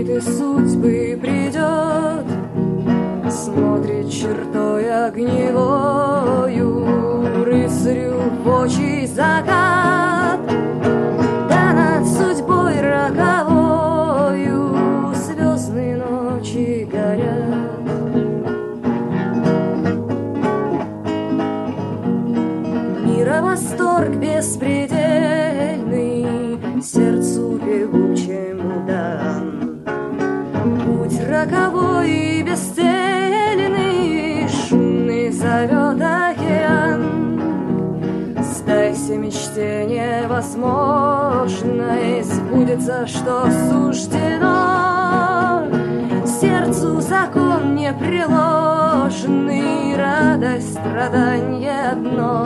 разбитой судьбы придет, смотрит чертой огневою рыцарю в очи закат, да над судьбой роковою звездные ночи горят. Мира восторг беспредельный сердцу бегучему дан, путь роковой и бесцельный шумный зовет океан. Сдайся мечте невозможной, сбудется, что суждено. Сердцу закон непреложный, радость, страданье одно.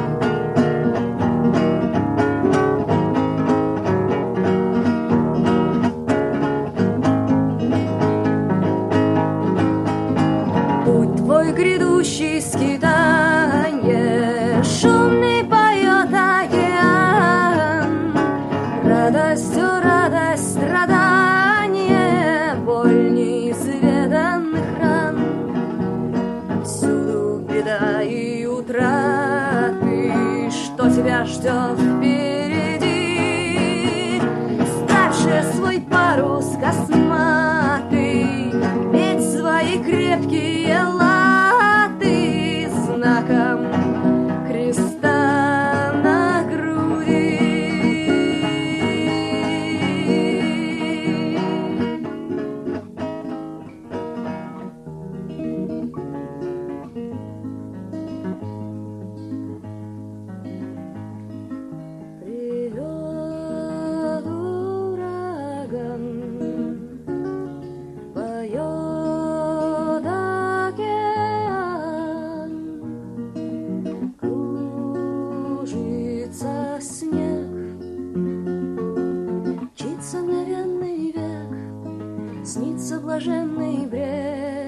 Грядущий скитанье, шумный поет океан. Радостью радость, страдание, боль неизведанных ран. Всюду беда и утраты, что тебя ждет впереди. Ставший свой парус косматый, ведь свои крепкие латы знаком креста на груди. Придет ураган, поет океан, кружится снег, мчится мгновенный век, снится блаженный брег.